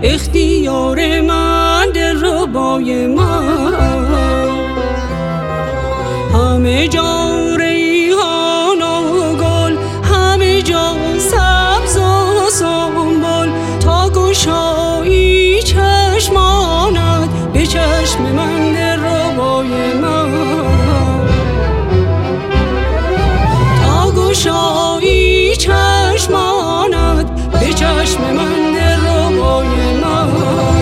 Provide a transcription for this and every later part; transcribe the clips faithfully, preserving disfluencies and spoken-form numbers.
اختیار من دلربای من. همه جا ریحان و گل، همه جا سبز و سنبل، تا گشایی چشمانت به چشم من دلربای من. تا گشایی چشمانت به چشم من دلربای من.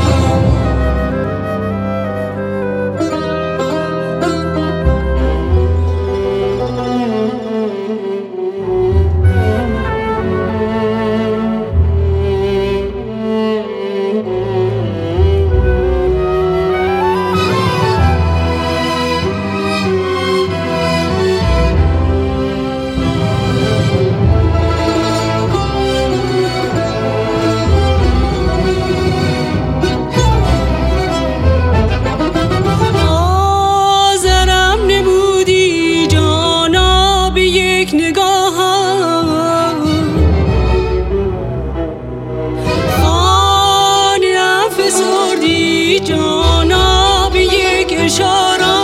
جانا به یک اشاره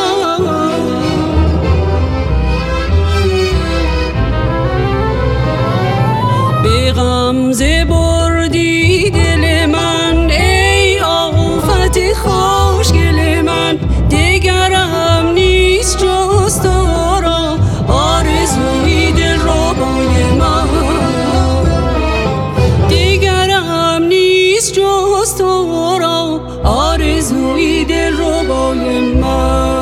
به غمزه بردی دل من، ای آفت خوشگل من. دگرم نیست جز تو را آرزوی دلربای من. دگرم نیست جز تو را آرزوی دلربای من.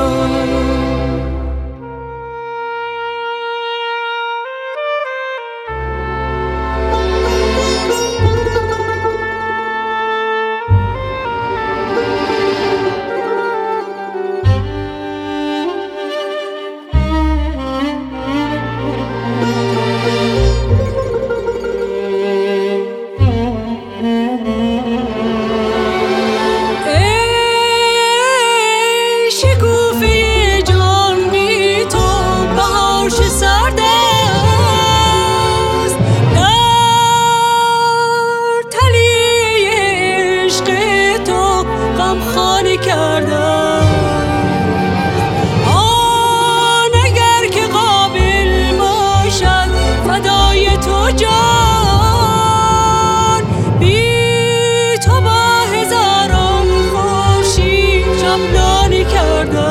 خانه کردم آن اگر که قابل باشد فدای تو جان. بی تو با هزاران خورشید شبنانه کردم.